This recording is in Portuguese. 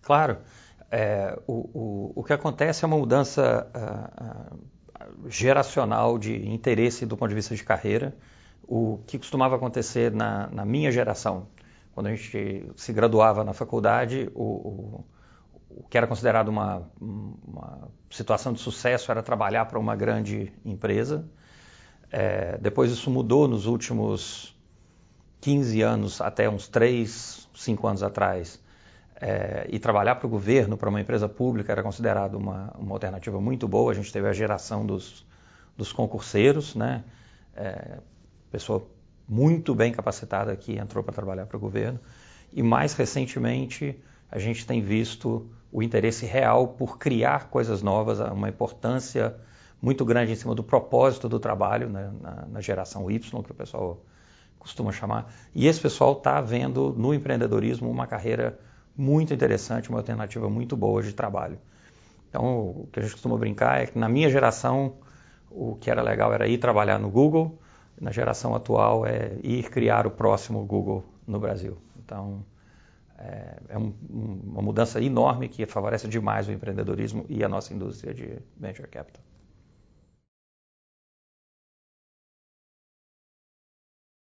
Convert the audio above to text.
Claro, o que acontece é uma mudança geracional de interesse do ponto de vista de carreira. O que costumava acontecer na minha geração, quando a gente se graduava na faculdade, o que era considerado uma situação de sucesso era trabalhar para uma grande empresa. Depois isso mudou nos últimos 15 anos, até uns 3, 5 anos atrás. E trabalhar para o governo, para uma empresa pública, era considerado uma alternativa muito boa. A gente teve a geração dos concurseiros, né? Pessoa muito bem capacitada que entrou para trabalhar para o governo. E mais recentemente, a gente tem visto o interesse real por criar coisas novas, uma importância muito grande em cima do propósito do trabalho, né? na geração Y, que o pessoal costuma chamar. E esse pessoal está vendo no empreendedorismo uma carreira muito interessante, uma alternativa muito boa de trabalho. Então, o que a gente costuma brincar é que na minha geração, o que era legal era ir trabalhar no Google, na geração atual é ir criar o próximo Google no Brasil. Então, é uma mudança enorme que favorece demais o empreendedorismo e a nossa indústria de venture capital.